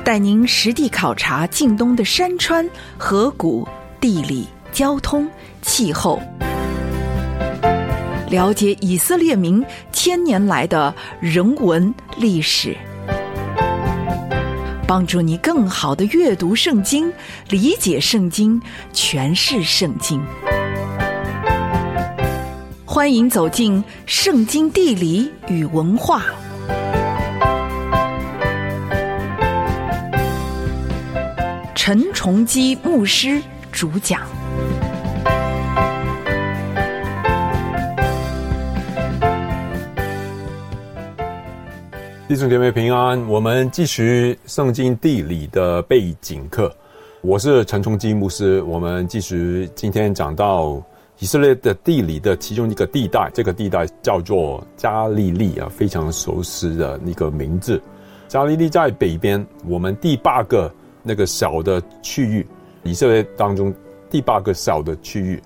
带您实地考察近东的山川、河谷、地理、交通、气候，了解以色列民千年来的人文历史，帮助你更好地阅读圣经，理解圣经，诠释圣经。欢迎走进圣经地理与文化。陈崇基牧师主讲。 弟兄姐妹平安，我们继续圣经地理的背景课。我是陈崇基牧师，我们继续今天讲到以色列的地理的其中一个地带，这个地带叫做加利利啊，非常熟悉的一个名字。加利利在北边，我们第8个那个小的区域，以色列当中第8个小的区域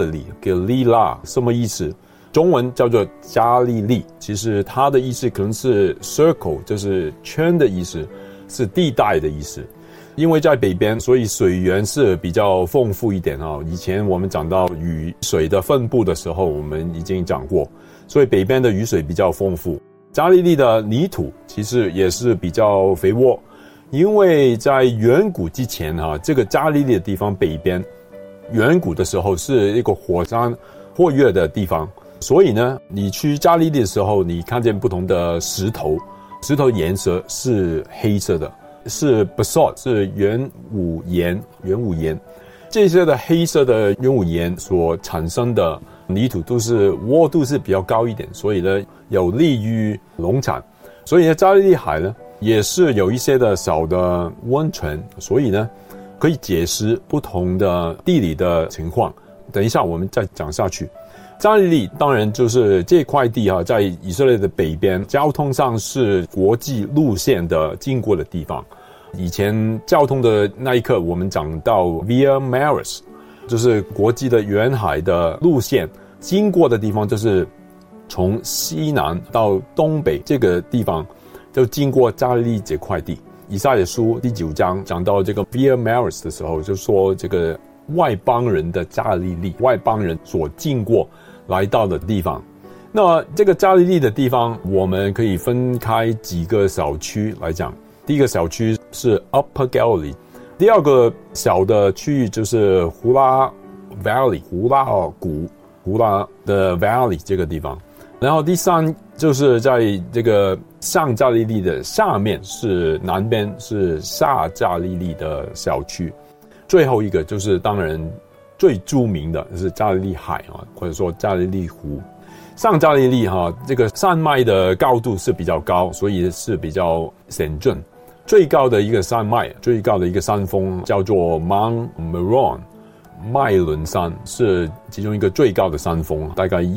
Galilee 什么意思？中文叫做加利利，其实它的意思可能是 circle， 就是圈的意思，是地带的意思。因为在北边，所以水源是比较丰富一点啊。以前我们讲到雨水的分布的时候，我们已经讲过，所以北边的雨水比较丰富。加利利的泥土其实也是比较肥沃。因为在远古之前这个加利利的地方北边，远古的时候是一个火山活跃的地方，所以呢，你去加利利的时候，你看见不同的石头，石头颜色是黑色的，是 basalt， 是玄武岩，这些的黑色的玄武岩所产生的泥土都是沃度是比较高一点，所以呢，有利于农产。所以呢，加利利海呢也是有一些的小的温泉，所以呢可以解释不同的地理的情况。等一下我们再讲下去。加利利当然就是这块地在以色列的北边，交通上是国际路线的经过的地方。以前交通的那一刻我们讲到 Via Maris， 就是国际的沿海的路线，经过的地方就是从西南到东北这个地方就经过加利利这块地。以赛亚书第9章讲到这个 Via Maris 的时候，就说这个外邦人的加利利，外邦人所经过来到的地方。那么这个加利利的地方，我们可以分开几个小区来讲。第一个小区是 Upper Galilee， 第二个小的区域就是胡拉 Valley， 胡拉的 Valley 这个地方。然后第3就是在这个上加利利的下面，是南边是下加利利的小区。最后一个就是当然最著名的是加利利海或者说加利利湖。上加利利这个山脉的高度是比较高，所以是比较险峻。最高的一个山脉，最高的一个山峰叫做 Mount Meron， 麦伦山是其中一个最高的山峰，大概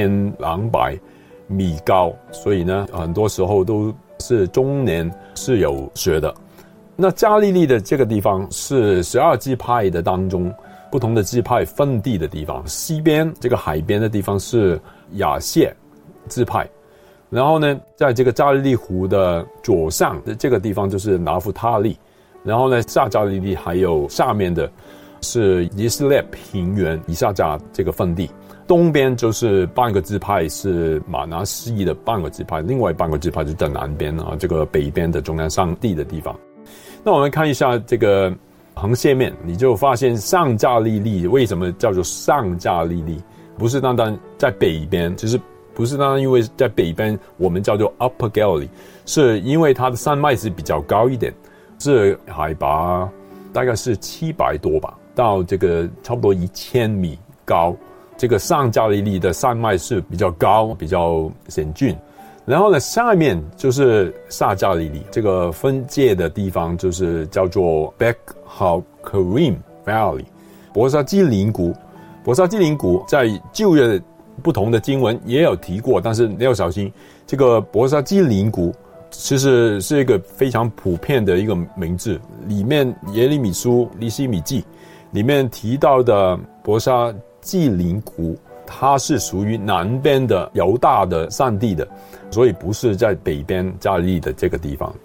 1200米高，所以呢很多时候都是终年是有雪的。那加利利的这个地方是12支派的当中不同的支派分地的地方。西边这个海边的地方是亚谢支派，然后呢在这个加利利湖的左上的这个地方就是拿弗他利，然后呢下加利利还有下面的是以色列平原以下加这个分地。东边就是半个支派是马拿西的半个支派，另外半个支派就在南边这个北边的中央上地的地方。那我们看一下这个横线面，你就发现上加利利为什么叫做上加利利，不是单单在北边，就是不是单单因为在北边我们叫做 Upper Galilee， 是因为它的山脉是比较高一点，是海拔大概是700多吧，到这个差不多1000米高。这个上加利利的山脉是比较高，比较险峻。然后呢，下面就是下加利利这个分界的地方，就是叫做 Beth HaKarim Valley， 伯沙基林谷。伯沙基林谷在旧约不同的经文也有提过，但是你要小心，这个伯沙基林谷其实是一个非常普遍的一个名字。里面耶利米书、尼希米记里面提到的伯沙基林谷，它是属于南边的犹大的山地的，所以不是在北边加利利的这个地方。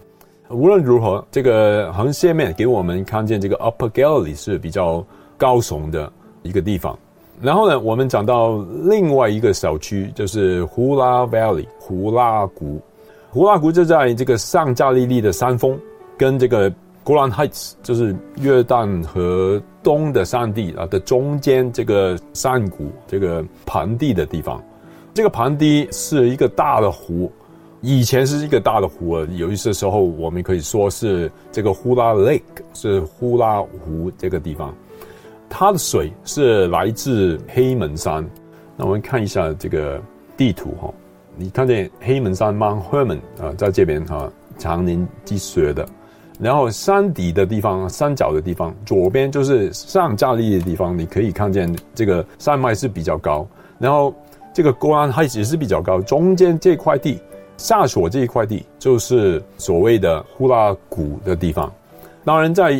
无论如何，这个横线面给我们看见这个 Upper Galilee 是比较高耸的一个地方。然后呢，我们讲到另外一个小区，就是胡拉 Valley 胡拉谷。胡拉谷就在这个上加利利的山峰，跟这个 Golan Heights 就是约旦河东的山地的中间，这个山谷这个盆地的地方。这个盆地是一个大的湖，以前是一个大的湖，有一些时候我们可以说是这个呼拉 Lake 是呼拉湖这个地方。它的水是来自黑门山。那我们看一下这个地图哈，你看见黑门山 Mount Hermon 在这边哈，常年积雪的。然后山底的地方，山脚的地方，左边就是上加利利的地方，你可以看见这个山脉是比较高。然后这个Golan Heights也是比较高，中间这块地，下索这一块地就是所谓的呼拉谷的地方。当然在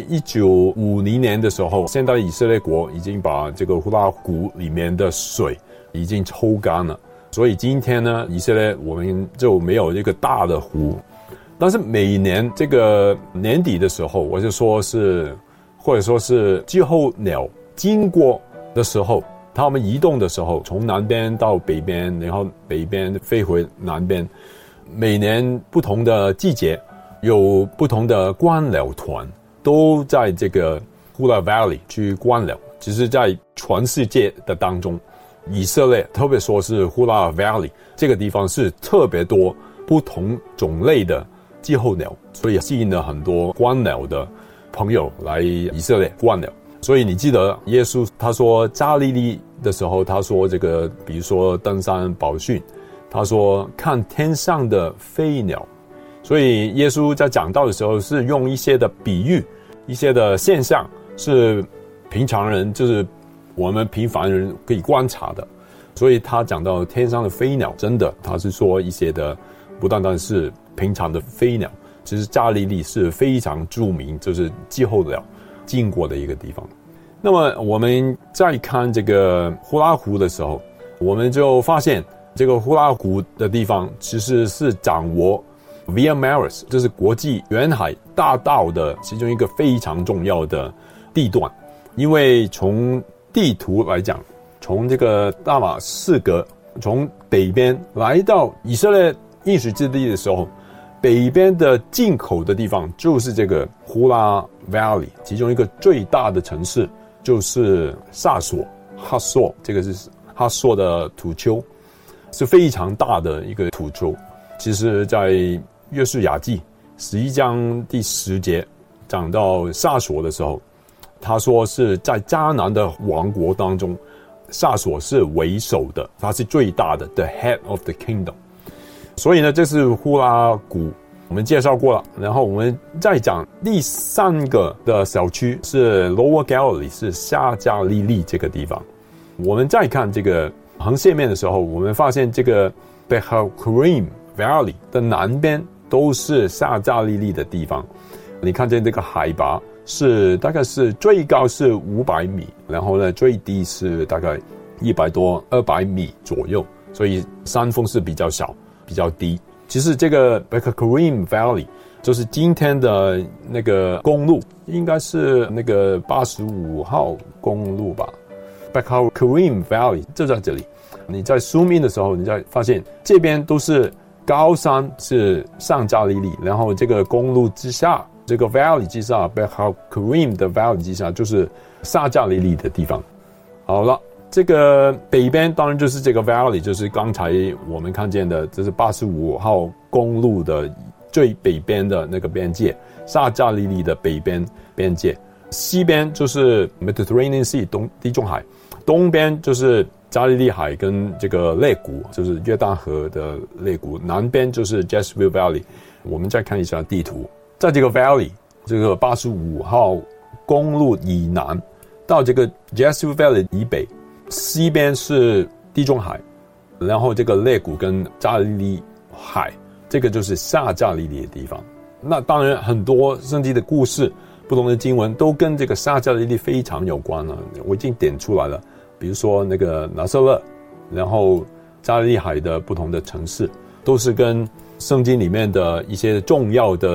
1950年的时候，现在以色列国已经把这个呼拉谷里面的水已经抽干了，所以今天呢，以色列我们就没有一个大的湖。但是每年这个年底的时候，我就说是或者说是季候鸟经过的时候，它们移动的时候，从南边到北边，然后北边飞回南边，每年不同的季节有不同的观鸟团都在这个 Hula Valley 去观鸟。其实在全世界的当中，以色列特别说是 Hula Valley 这个地方是特别多不同种类的季候鸟，所以吸引了很多观鸟的朋友来以色列观鸟。所以你记得耶稣他说加利利的时候，他说这个比如说登山宝训，他说看天上的飞鸟。所以耶稣在讲道的时候是用一些的比喻，一些的现象是平常人就是我们平凡人可以观察的。所以他讲到天上的飞鸟，真的他是说一些的不单单是平常的飞鸟，其实加利利是非常著名，就是季候鸟经过的一个地方。那么我们再看这个呼拉湖的时候，我们就发现这个呼拉湖的地方其实是掌握 Via Maris 就是国际远海大道的其中一个非常重要的地段。因为从地图来讲，从这个大马士革从北边来到以色列应许之地的时候，北边的进口的地方就是这个呼拉 Valley， 其中一个最大的城市就是萨索哈索，这个是哈索的土丘，是非常大的一个土丘。其实在约书亚记11章第10节讲到萨索的时候，他说是在迦南的王国当中，萨索是为首的，他是最大的 the head of the kingdom。 所以呢，这是呼拉谷我们介绍过了。然后我们再讲第3个的小区是 Lower Galilee， 是下加利利这个地方。我们再看这个横线面的时候，我们发现这个 Beth-Hakerem Valley 的南边都是下加利利的地方。你看见这个海拔是大概是最高是500米，然后呢最低是大概100多200米左右，所以山峰是比较小比较低。其实这个 Beth-Hakerem Valley 就是今天的那个公路，应该是那个85号公路吧。Beth-Hakerem Valley 就在这里。你在 zoom in 的时候，你再发现这边都是高山，是上加利利，然后这个公路之下，这个 valley 之下 Beth-Hakerem 的 valley 之下就是下加利利的地方。好了，这个北边当然就是这个 valley， 就是刚才我们看见的，这是85号公路的最北边的那个边界，下加利利的北边边界。西边就是 Mediterranean Sea 地中海，东边就是加利利海跟这个肋谷，就是约旦河的肋谷，南边就是 Jezreel Valley。 我们再看一下地图，在这个 Valley 这个85号公路以南到这个 Jezreel Valley 以北，西边是地中海，然后这个肋谷跟加利利海，这个就是下加利利的地方。那当然很多圣经的故事，不同的经文都跟这个下加利利非常有关了，我已经点出来了。比如说那个拿撒勒，然后加利利海的不同的城市，都是跟圣经里面的一些重要的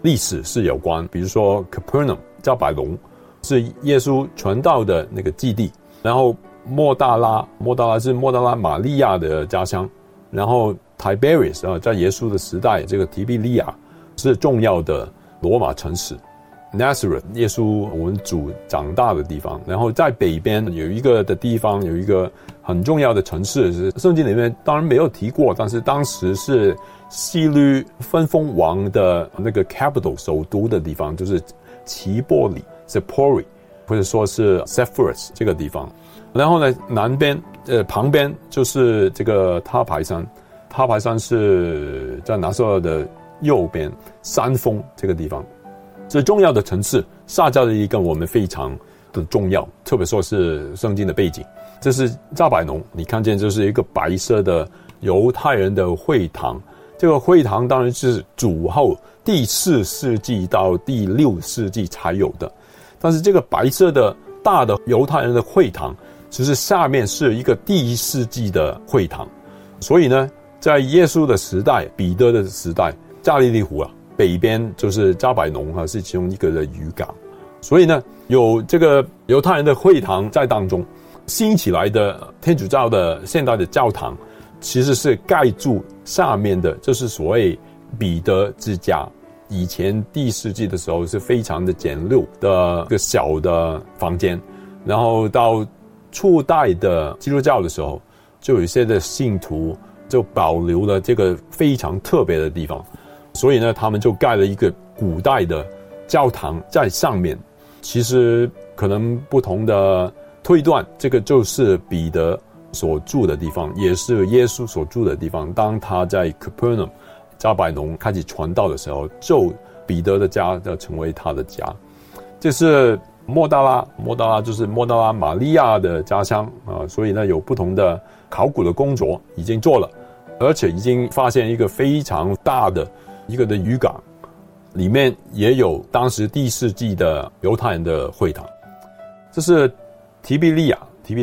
历史是有关，比如说 Capernaum 加百农是耶稣传道的那个基地，然后莫大拉是莫大拉玛利亚的家乡，然后 Tiberias 在耶稣的时代，这个提比利亚是重要的罗马城市。Nazareth 耶稣我们主长大的地方，然后在北边有一个的地方，有一个很重要的城市，是圣经里面当然没有提过，但是当时是希律分封王的那个 capital 首都的地方，就是齐波里 Seppori 或者说是 Sepphoris 这个地方。然后呢，南边旁边就是这个他牌山是在拿撒勒的右边山峰这个地方。最重要的城市撒加利利跟我们非常的重要，特别说是圣经的背景。这是加百农，你看见就是一个白色的犹太人的会堂，这个会堂当然是主后第4世纪到第6世纪才有的，但是这个白色的大的犹太人的会堂其实下面是一个第1世纪的会堂。所以呢，在耶稣的时代，彼得的时代，加利利湖北边就是加百农是其中一个的渔港，所以呢，有这个犹太人的会堂在当中。新起来的天主教的现代的教堂，其实是盖住下面的，就是所谓彼得之家。以前第1世纪的时候是非常的简陋的一个小的房间，然后到初代的基督教的时候，就有一些的信徒就保留了这个非常特别的地方。所以呢，他们就盖了一个古代的教堂在上面。其实可能不同的推断，这个就是彼得所住的地方，也是耶稣所住的地方。当他在 Capernaum 加百农开始传道的时候，就彼得的家就成为他的家。这是莫大拉就是莫大拉玛利亚的家乡所以呢，有不同的考古的工作已经做了，而且已经发现一个非常大的一个的渔港，里面也有当时第1世纪的犹太人的会堂。这是提比利亚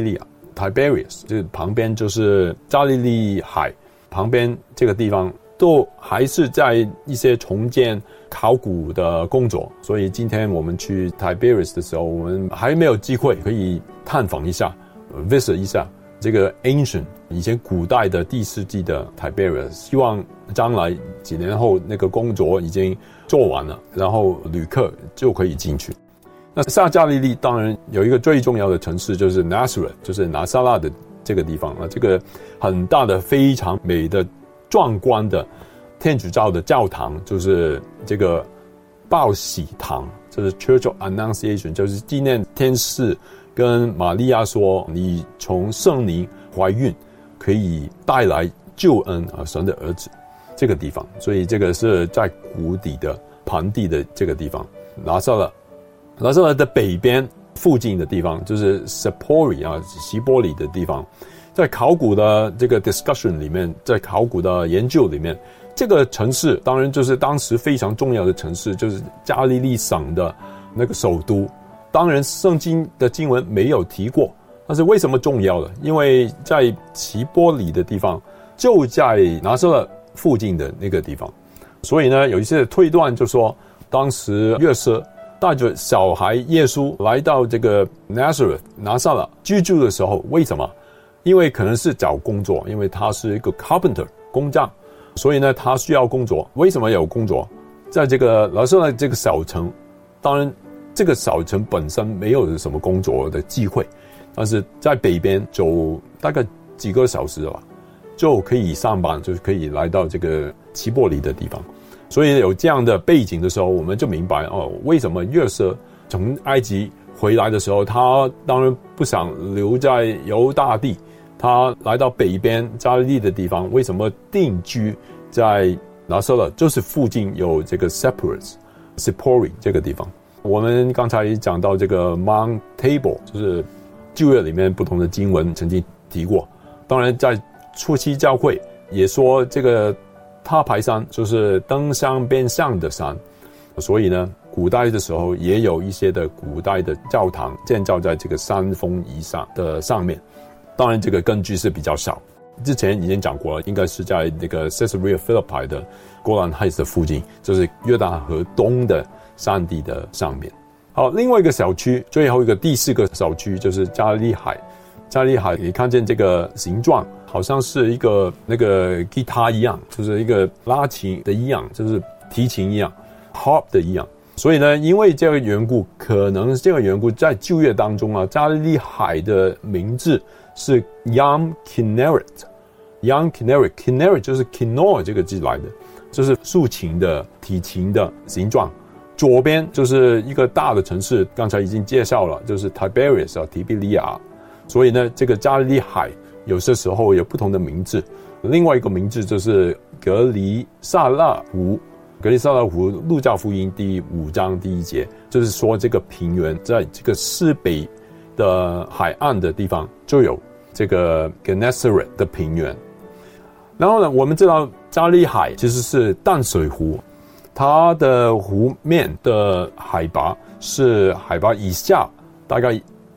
Tiberias， 这旁边就是加利利海，旁边这个地方都还是在一些重建考古的工作。所以今天我们去 Tiberias 的时候，我们还没有机会可以探访一下 visit 一下这个 ancient 以前古代的第1世纪的 Tiberias。 希望将来几年后那个工作已经做完了，然后旅客就可以进去。那撒加利利当然有一个最重要的城市，就是 Nazareth， 就是拿撒勒的这个地方这个很大的非常美的壮观的天主教的教堂，就是这个报喜堂，就是 Church of Annunciation， 就是纪念天使跟玛利亚说，你从圣灵怀孕可以带来救恩神的儿子这个地方。所以这个是在谷底的盆地的这个地方。拿撒勒的北边附近的地方就是 Seppori 西波里的地方。在考古的这个 discussion 里面，在考古的研究里面，这个城市当然就是当时非常重要的城市，就是加利利省的那个首都。当然圣经的经文没有提过，但是为什么重要呢？因为在齐波里的地方就在拿撒勒附近的那个地方，所以呢，有一些推断就说，当时约瑟带着小孩耶稣来到这个 Nazareth 拿撒勒居住的时候，为什么？因为可能是找工作，因为他是一个 carpenter 工匠，所以呢他需要工作。为什么有工作？在这个拿撒勒这个小城，当然这个小城本身没有什么工作的机会，但是在北边走大概几个小时吧，就可以上班，就可以来到这个齐波里的地方。所以有这样的背景的时候，我们就明白为什么约瑟从埃及回来的时候，他当然不想留在犹大地，他来到北边加利利的地方，为什么定居在拿撒勒？就是附近有这个 Seppori 这个地方。我们刚才讲到这个 Mount Tabor， 就是旧约里面不同的经文曾经提过。当然在初期教会也说这个他牌山就是登山变相的山，所以呢古代的时候也有一些的古代的教堂建造在这个山峰以上的上面。当然这个根据是比较少。 之前已经讲过了，应该是在那个 Caesarea Philippi 的哥兰海斯附近，就是约旦河东的山地的上面。好，另外一个小区，最后一个第4个小区就是加利利海。加利利海你看见这个形状好像是一个那个吉他一样，就是一个拉琴的一样，就是提琴一样 harp 的一样。所以呢，因为这个缘故，可能这个缘故，在旧约当中啊，加利利海的名字是 Yam Kinneret。Yam Kinneret 就是 Kinnor 这个字来的，就是竖琴的提琴的形状。左边就是一个大的城市，刚才已经介绍了，就是 Tiberias 啊，提比利亚。所以呢，这个加利利海有些时候有不同的名字。另外一个名字就是格里萨纳湖。格里萨纳湖，路加福音第5章第1节，就是说这个平原在这个西北的海岸的地方就有这个 Gennesaret 的平原。然后呢，我们知道加利利海其实是淡水湖，它的湖面的海拔是海拔以下大概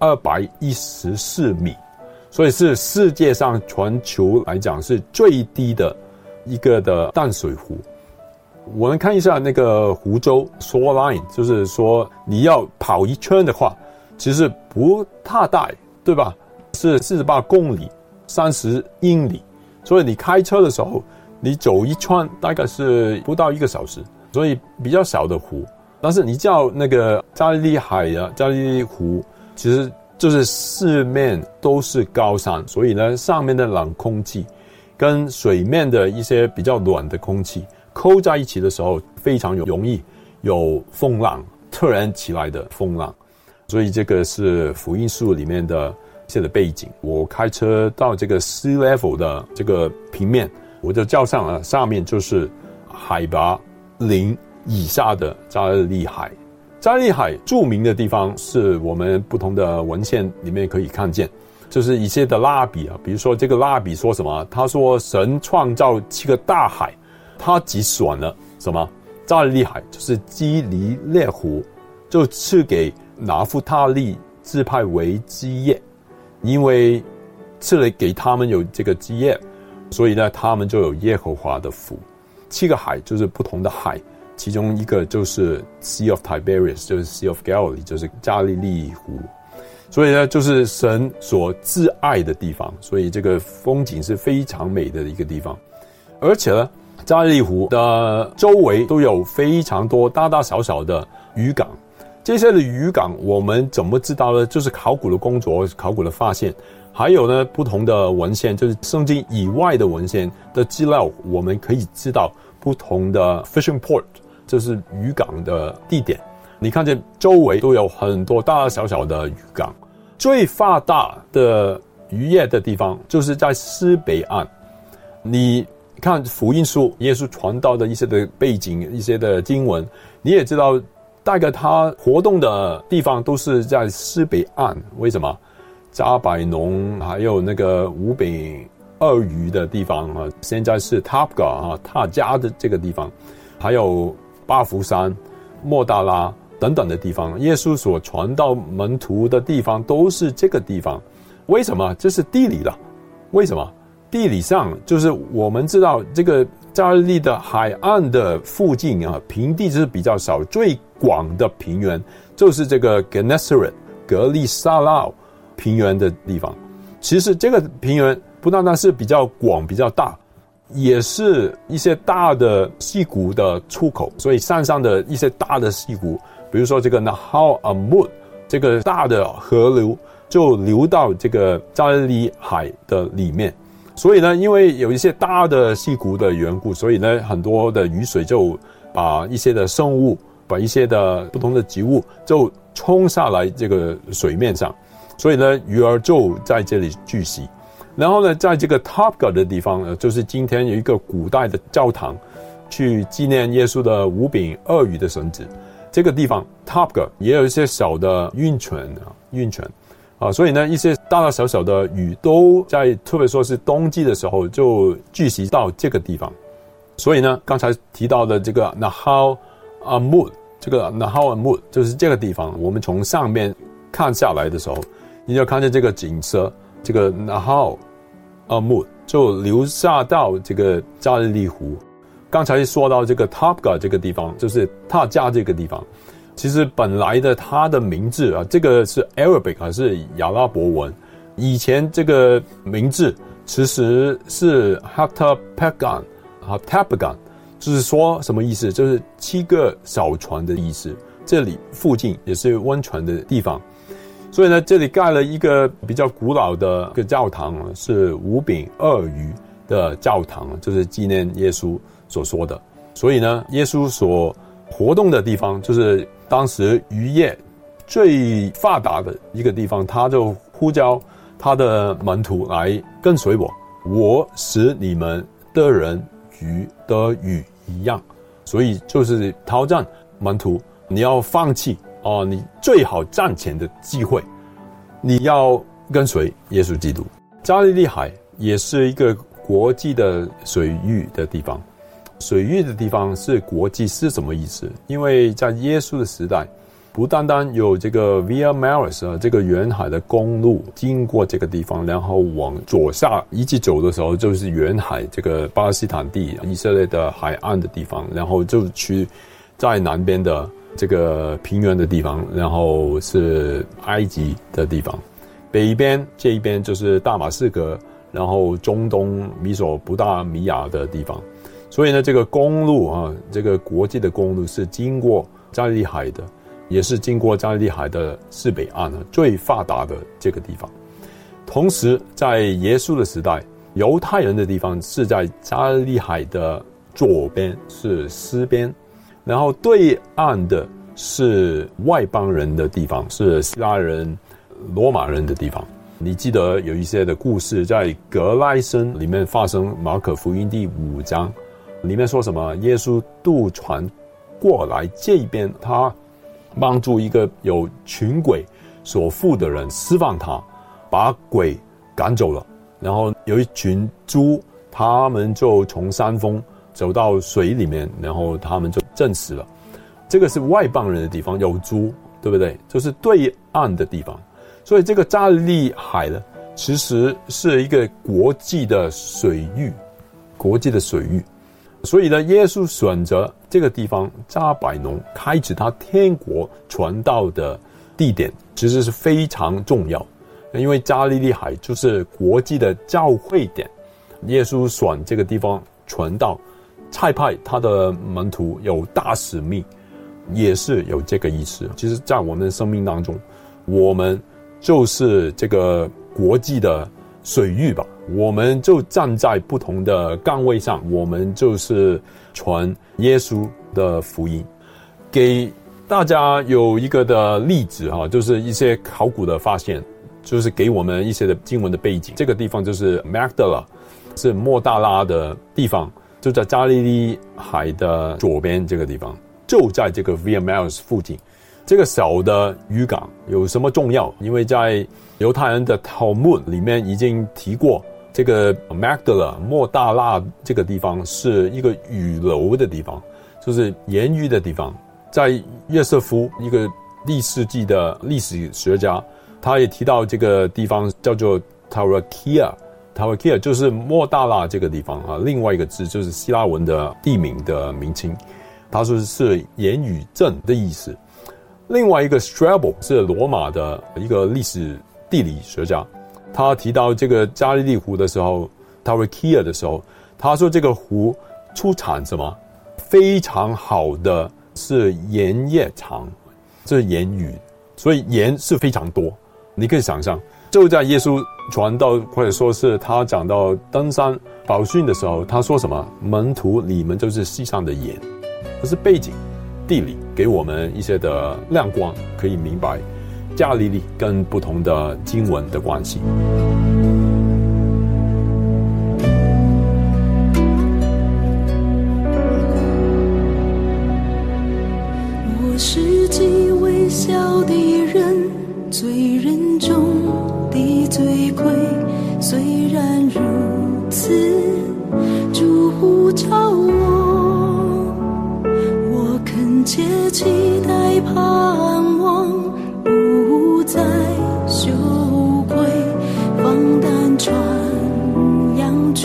214米，所以是世界上全球来讲是最低的一个的淡水湖。我们看一下那个湖州 shoreline， 就是说你要跑一圈的话，其实不太大，对吧？是48公里，30英里，所以你开车的时候，你走一圈大概是不到1个小时，所以比较小的湖。但是你叫那个加利利海啊，加利利湖，其实就是四面都是高山，所以呢，上面的冷空气跟水面的一些比较暖的空气扣在一起的时候，非常容易有风浪，突然起来的风浪。所以这个是福音书里面的一些的背景。我开车到这个 sea level 的这个平面，我就照上了，上面就是海拔0以下的加利利海。加利利海著名的地方是我们不同的文献里面可以看见，就是一些的拉比啊，比如说这个拉比说什么？他说神创造7个大海，他只选了什么？加利利海，就是基利列湖，就赐给拿弗他利支派为基业，因为赐了给他们有这个基业，所以呢，他们就有耶和华的福。7个海就是不同的海，其中一个就是 Sea of Tiberias， 就是 Sea of Galilee， 就是加利利湖。所以呢，就是神所挚爱的地方，所以这个风景是非常美的一个地方。而且呢，加利利湖的周围都有非常多大大小小的渔港。这些的渔港我们怎么知道呢？就是考古的工作，考古的发现，还有呢不同的文献，就是圣经以外的文献的资料，我们可以知道不同的 fishing port， 就是渔港的地点。你看见周围都有很多大大小小的渔港。最发达的渔业的地方就是在西北岸。你看福音书，耶稣传道的一些的背景，一些的经文，你也知道大概他活动的地方都是在西北岸。为什么？加百农还有那个五饼二鱼的地方啊，现在是 Tabga 啊，他家的这个地方，还有巴弗山、莫大拉等等的地方，耶稣所传道门徒的地方都是这个地方。为什么？这是地理了。为什么？地理上就是我们知道这个加利利的海岸的附近啊，平地是比较少，最广的平原就是这个 Gennesaret 格利萨纳平原的地方。其实这个平原不单单是比较广比较大，也是一些大的溪谷的出口，所以山上的一些大的溪谷，比如说这个 Nahal Amud 这个大的河流就流到这个加利利海的里面。所以呢，因为有一些大的溪谷的缘故，所以呢，很多的雨水就把一些的生物，把一些的不同的植物就冲下来这个水面上，所以呢，鱼儿就在这里聚集。然后呢，在这个 Tabga 的地方，就是今天有一个古代的教堂，去纪念耶稣的五饼二鱼的神子。这个地方 Tabga 也有一些小的温泉啊，所以呢，一些大大小小的鱼都在，特别说是冬季的时候就聚集到这个地方。所以呢，刚才提到的这个 Nahal Amud， 这个 Nahal Amud 就是这个地方。我们从上面看下来的时候，你就看见这个景色，这个 Nahal Amud 就流下到这个加利利湖。刚才说到这个 Tabga 这个地方，就是塔加这个地方，其实本来的它的名字啊，这个是 Arabic 还是阿拉伯文？以前这个名字其实是 Hatapagan， 就是说什么意思？就是7个小船的意思。这里附近也是温泉的地方，所以呢，这里盖了一个比较古老的一个教堂，是5饼2鱼的教堂，就是纪念耶稣所说的。所以呢，耶稣所活动的地方，就是当时渔业最发达的一个地方，他就呼召他的门徒来跟随我，我使你们的人鱼的鱼一样。所以就是挑战门徒，你要放弃你最好赚钱的机会，你要跟随耶稣基督。加利利海也是一个国际的水域的地方。水域的地方是国际是什么意思？因为在耶稣的时代，不单单有这个 Via Maris 这个远海的公路经过这个地方，然后往左下一直走的时候，就是远海这个巴勒斯坦地以色列的海岸的地方，然后就去在南边的这个平原的地方，然后是埃及的地方，北边这一边就是大马士革，然后中东米索不达米亚的地方。所以呢，这个公路这个国际的公路是经过加利利海的，也是经过加利利海的西北岸最发达的这个地方。同时在耶稣的时代，犹太人的地方是在加利利海的左边，是西边，然后对岸的是外邦人的地方，是希腊人、罗马人的地方。你记得有一些的故事在格莱森里面发生，马可福音第5章里面说什么？耶稣渡船过来这边，他帮助一个有群鬼所附的人，释放他，把鬼赶走了。然后有一群猪，他们就从山峰走到水里面，然后他们就浸死了。这个是外邦人的地方，有猪，对不对？就是对岸的地方。所以这个加利利海呢，其实是一个国际的水域，国际的水域。所以呢，耶稣选择这个地方加百农开始他天国传道的地点，其实是非常重要。因为加利利海就是国际的教会点，耶稣选这个地方传道，差派他的门徒有大使命，也是有这个意思。其实在我们的生命当中，我们就是这个国际的水域吧，我们就站在不同的岗位上，我们就是传耶稣的福音。给大家有一个的例子就是一些考古的发现，就是给我们一些的经文的背景。这个地方就是 Magdala， 是莫大拉的地方，就在加利利海的左边这个地方，就在这个 Via Maris 附近。这个小的渔港有什么重要？因为在犹太人的 Talmud 里面已经提过，这个 Magdala 莫大拉这个地方是一个鱼楼的地方，就是盐鱼的地方。在约瑟夫一个第4纪的历史学家，他也提到这个地方叫做 Tarakia 就是莫大拉这个地方另外一个字就是希腊文的地名的名称，他说是盐鱼镇的意思。另外一个 Strabo 是罗马的一个历史地理学家，他提到这个加利利湖的时候 Tarakia 的时候，他说这个湖出产什么非常好的是盐业场，这是盐鱼，所以盐是非常多。你可以想象，就在耶稣传道或者说是他讲到登山宝训的时候，他说什么？门徒你们就是世上的盐。这是背景地理给我们一些的亮光，可以明白加利利跟不同的经文的关系。 我是极微小的人，罪人中的罪魁，虽然如此，主呼召我恳切期待盼望，不再羞愧，放胆传扬主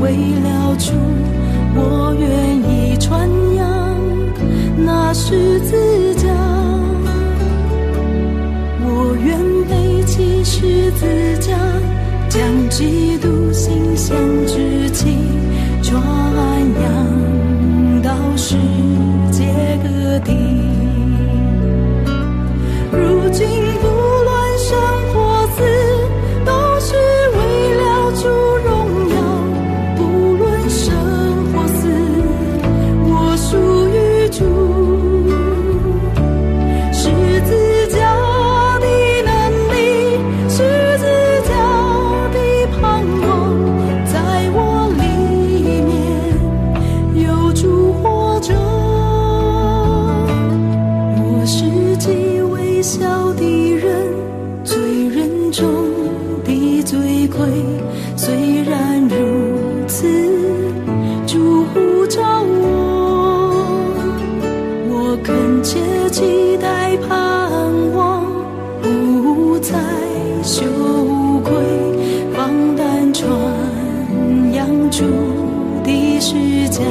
为了主，我愿意传扬那十字架。我愿背起十字架，将基督馨香之气传扬到世界各地。如今不论生或死，都是为了主荣耀。不论生或死，我属于主。十字架的能力，十字架的盼望，在我里面有主活着。我是极微小的人，罪人中的罪魁，虽然如此，主呼召我恳切期待盼望，不再羞愧，放胆传扬主的十架。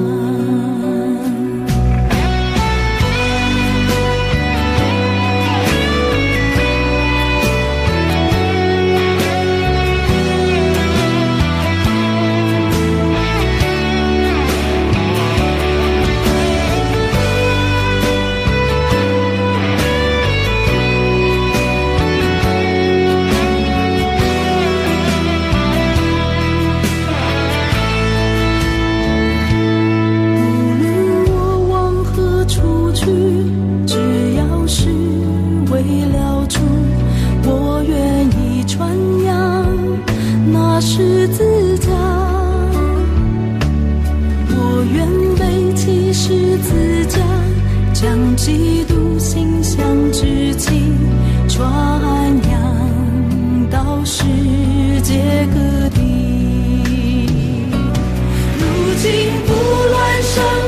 十字架，我愿背起十字架，将基督馨香之气传扬到世界各地。如今不论生